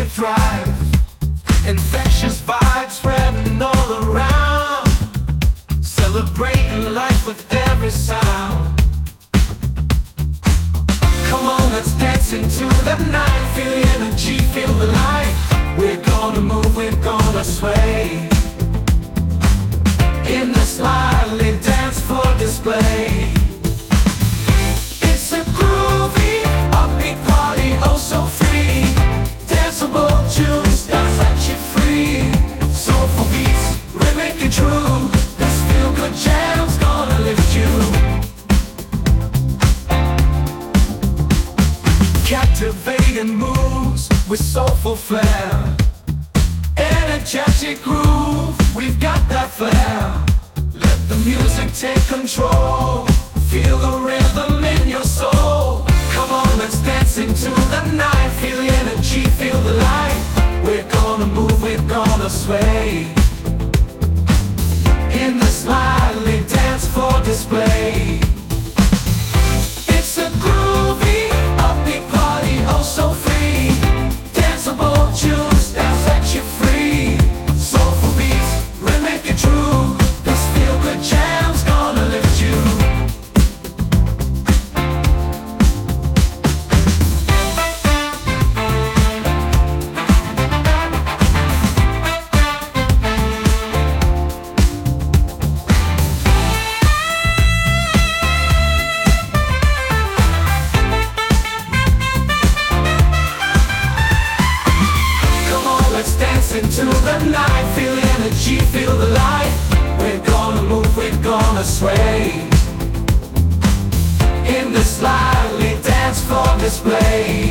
thrive. Infectious vibes spreading all around, celebrating life with every sound. Come on, let's dance into the night. Feel the energy, feel the light. We're gonna move, we're gonna sway in this lively dance for display. It's a groovy, upbeat party, oh so free. Danceable tunes that set you free. Soulful beats, rhythmic and true. This feel-good jam's gonna lift you. Captivating moves with soulful flair. Energetic groove, we've got that flair. Let the music take control. Feel the rhythm in your soul. Come on, let's dance into the night. Feel the energy, feel the light. We're gonna move, we're gonna sway in this lively dance for display. It's a groovy, upbeat party, oh so free. Danceable tunes that set you free. Soulful beats, rhythmic and true. This feel-good jam's gonna lift you. Into the night, feel the energy, feel the light. We're gonna move, we're gonna sway in this lively dance for display.